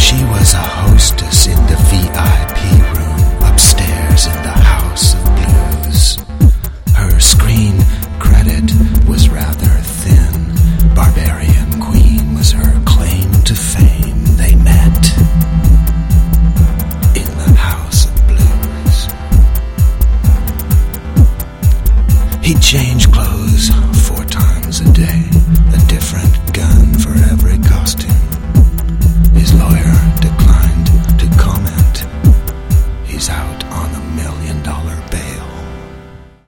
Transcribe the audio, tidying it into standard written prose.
She was a hostess in the VIP room upstairs in the House of Blues. Her screen credit was rather thin. Barbarian Queen was her claim to fame. They met in the House of Blues. He changed